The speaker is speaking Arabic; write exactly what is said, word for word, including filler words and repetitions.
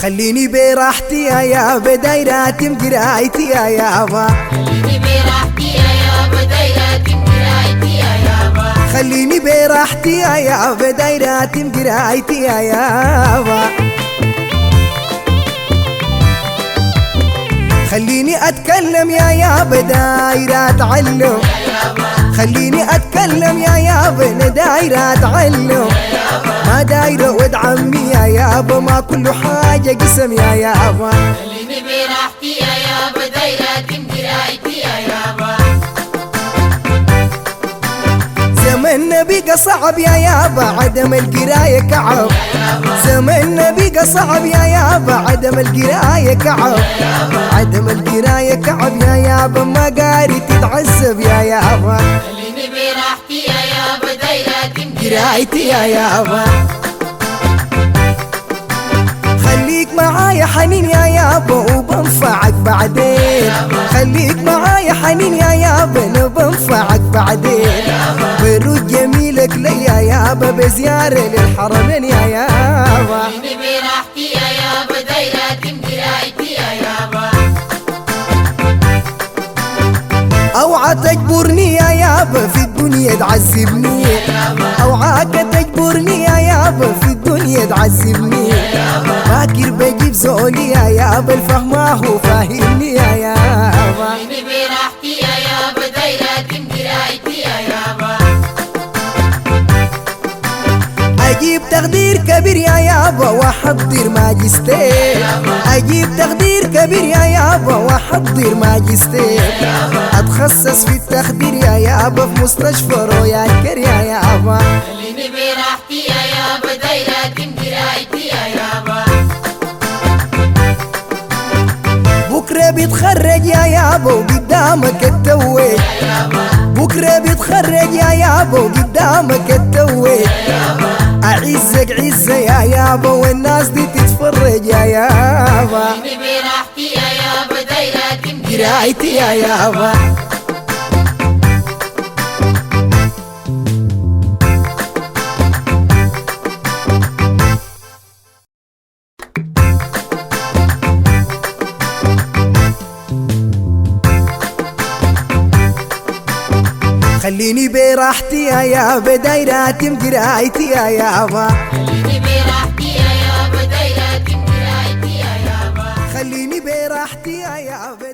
خليني براحتي يا يابا دايرات قرايتي يا يابا خليني براحتي يا يابا دايرات قرايتي يا يابا خليني براحتي يا يابا دايرات قرايتي يا يابا خليني اتكلم يا يابا دايرة اتعلم خليني اتكلم يا يابا دايرة اتعلم ما دايرة ود عمي يا يابا ما كل حاجة قسم يا يابا خليني براحتي يا يابا دايرات قرايتي يا يابا زمننا بقى صعب يا يابا عدم القراية كعب زمننا بقى صعب يا يابا عدم القراية كعب عدم القراية كعب يا يابا ما قاري تتعذب يا يابا خليني براحتي يا يابا دايرات قرايتي يا يابا خليك معايا حنين يا يابا وبنفعك بعدين خليك معايا حنين يا يابا وبنفعك بعدين بيروت جميلك لي يا يابا بزيارة للحرمين يا يابا خليني براحتي يا يابا دايرات قرايتي يا يابا اوعى تجبرني يا يابا في الدنيا تعذبني اوعاك تجبرني يا يابا في الدنيا تعذبني فاكر بجيب زولي يا يابا الفهماه فاهمني يا يابا خليني براحتي يا يابا دايرات قرايتي يا يابا اجيب تقدير كبير يا يابا واحضر ماجستير اجيب تقدير كبير يا يابا واحضر ماجستير اتخصص في التخدير يا يابا في مستشفى رويال كير يا يابا خليني براحتي يا يابا دايرات قرايتي يا يابا بكره بيتخرج يا يابا وقدامك التويج بكره بيتخرج يا يابا وقدامك التويج اعزك عزة يا يابا والناس دي تتفرج يا يابا خليني براحتي يا يابا دايرات قرايتي يا يابا خليني براحتي يا يابا دايرات قرايتي يا يابا خليني براحتي يا يابا دايرات قرايتي يا يابا خليني براحتي يا يابا